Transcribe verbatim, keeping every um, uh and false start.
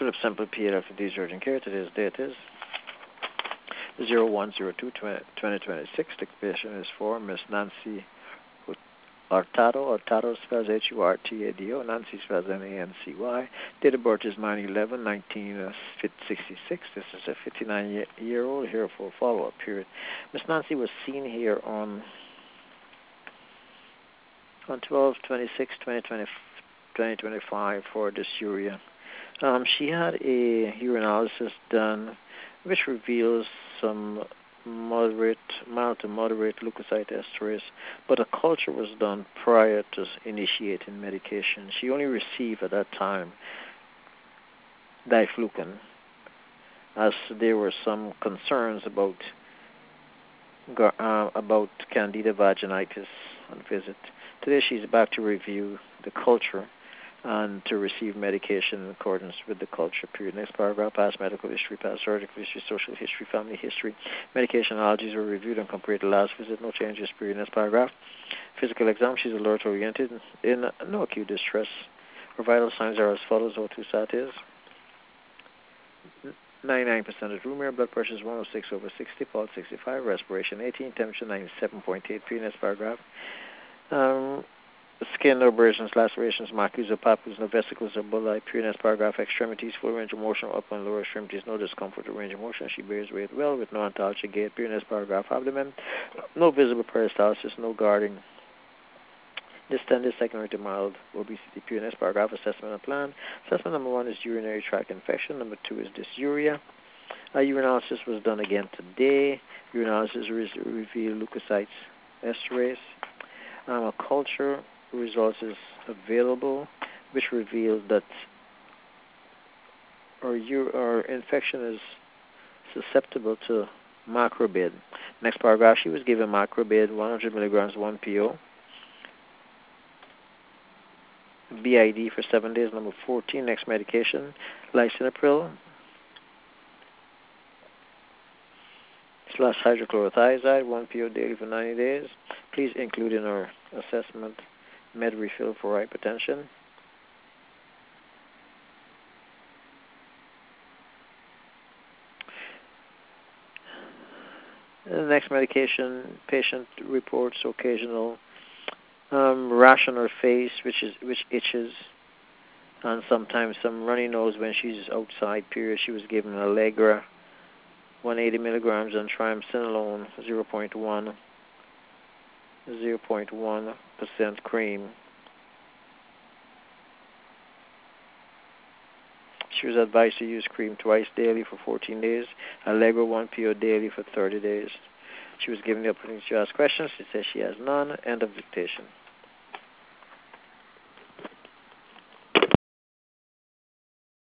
Philip Semple, P L F, for these urgent care. Today's date is zero one zero two twenty twenty-six. The patient is for Miss Nancy Hurtado. Hurtado spells H U R T A D O. Nancy spells N A N C Y. Date of birth is nine eleven nineteen sixty-six. This is a fifty-nine-year-old here for a follow-up period. Miss Nancy was seen here on on twelve twenty-six twenty twenty-five for dysuria. Um, she had a urinalysis done which reveals some moderate, mild to moderate leukocyte esterase, but a culture was done prior to initiating medication. She only received at that time diflucan, as there were some concerns about uh, about candida vaginitis on visit. Today she's back to review the culture and to receive medication in accordance with the culture period. Next paragraph, past medical history, past surgical history, social history, family history. Medication allergies were reviewed and compared to last visit. No changes period. Next paragraph, physical exam. She's alert-oriented in no acute distress. Her vital signs are as follows. O two sat is ninety-nine percent of room air. Blood pressure is one oh six over sixty. Pulse sixty-five. Respiration eighteen. Temperature ninety-seven point eight. Next paragraph. Um, Skin, no abrasions, lacerations, markings, or papules, no vesicles or bullae. Next paragraph, extremities, full range of motion, upper and lower extremities, no discomfort or range of motion. She bears weight well with no ontology gait. Next paragraph, abdomen, no visible peristalsis, no guarding. Distended, secondary to mild obesity. Next paragraph, assessment and plan. Assessment number one is urinary tract infection. Number two is dysuria. A urinalysis was done again today. Urinalysis re- revealed leukocytes esterase. Um, a culture results is available, which reveals that our, our infection is susceptible to macrobid. Next paragraph, she was given macrobid, one hundred milligrams, one P O, B I D for seven days. Number fourteen, next medication, lisinopril slash hydrochlorothiazide, one P O daily for ninety days. Please include in our assessment med refill for hypertension. The next medication, patient reports occasional um, rash on her face, which is which itches, and sometimes some runny nose when she's outside. Period. She was given Allegra, one hundred eighty milligrams, and triamcinolone, zero point one, zero point one percent cream. She was advised to use cream twice daily for fourteen days, Allegra one P O daily for thirty days. She was given the opportunity to ask questions. She says she has none. End of dictation.